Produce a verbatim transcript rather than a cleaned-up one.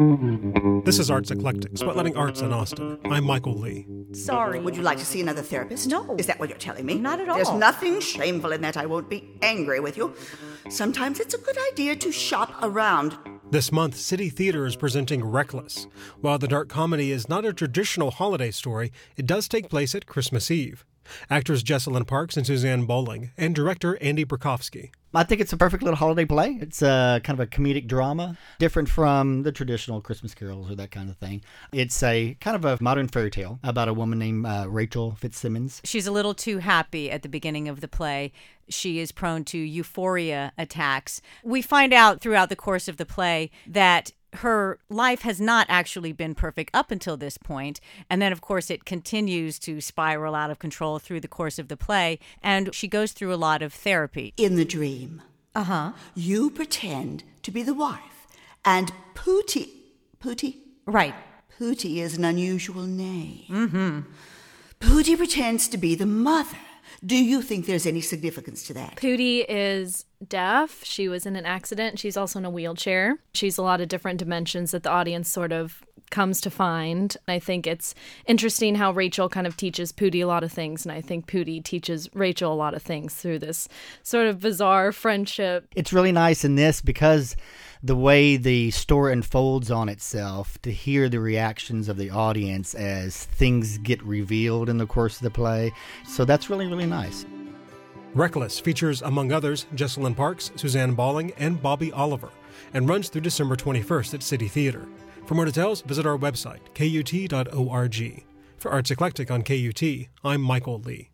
This is Arts Eclectic, spotlighting arts in Austin. I'm Michael Lee. Sorry. Would you like to see another therapist? No. Is that what you're telling me? Not at all. There's nothing shameful in that. I won't be angry with you. Sometimes it's a good idea to shop around. This month, City Theater is presenting Reckless. While the dark comedy is not a traditional holiday story, it does take place at Christmas Eve. Actors Jessalyn Parks and Suzanne Bowling, and director Andy Brukowski. I think it's a perfect little holiday play. It's a kind of a comedic drama, different from the traditional Christmas carols or that kind of thing. It's a kind of a modern fairy tale about a woman named uh, Rachel Fitzsimmons. She's a little too happy at the beginning of the play. She is prone to euphoria attacks. We find out throughout the course of the play that her life has not actually been perfect up until this point. And then, of course, it continues to spiral out of control through the course of the play. And she goes through a lot of therapy. In the dream, Uh-huh. you pretend to be the wife. And Pootie... Pootie? Right. Pootie is an unusual name. Mm-hmm. Pootie pretends to be the mother. Do you think there's any significance to that? Pootie is deaf. She was in an accident. She's also in a wheelchair. She's a lot of different dimensions that the audience sort of comes to find. I think it's interesting how Rachel kind of teaches Pootie a lot of things, and I think Pootie teaches Rachel a lot of things through this sort of bizarre friendship. It's really nice in this because the way the story unfolds on itself, to hear the reactions of the audience as things get revealed in the course of the play. So that's really, really nice. Reckless features, among others, Jessalyn Parks, Suzanne Bowling, and Bobby Oliver, and runs through December twenty-first at City Theater. For more details, visit our website, K U T dot org. For Arts Eclectic on K U T, I'm Michael Lee.